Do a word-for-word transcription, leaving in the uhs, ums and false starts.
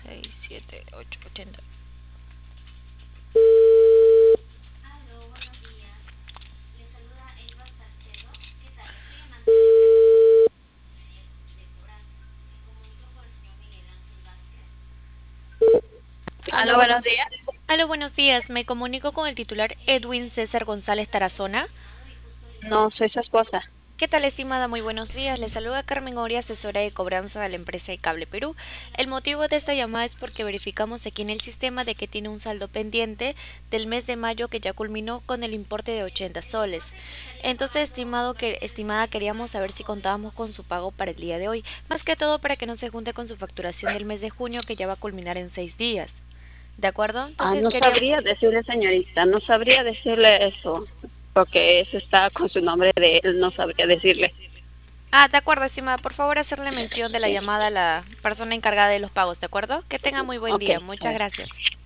seis, siete, ocho, ochenta. Aló, Aló, buenos, buenos días. aló, buenos días. Me comunico con el titular Edwin César González Tarazona. No, soy su esposa. ¿Qué tal, estimada? Muy buenos días. Le saluda Carmen Oria, asesora de cobranza de la empresa de Cable Perú. El motivo de esta llamada es porque verificamos aquí en el sistema de que tiene un saldo pendiente del mes de mayo que ya culminó con el importe de ochenta soles. Entonces, estimado que, estimada, queríamos saber si contábamos con su pago para el día de hoy. Más que todo para que no se junte con su facturación del mes de junio que ya va a culminar en seis días. ¿De acuerdo? Ah, Entonces no queríamos... sabría decirle, señorita, no sabría decirle eso, porque eso está con su nombre de él, no sabría decirle. Ah, de acuerdo, estimada. Por favor, hacerle mención de la llamada a la persona encargada de los pagos, ¿de acuerdo? Que tenga muy buen Ok, día. a Muchas ver. gracias.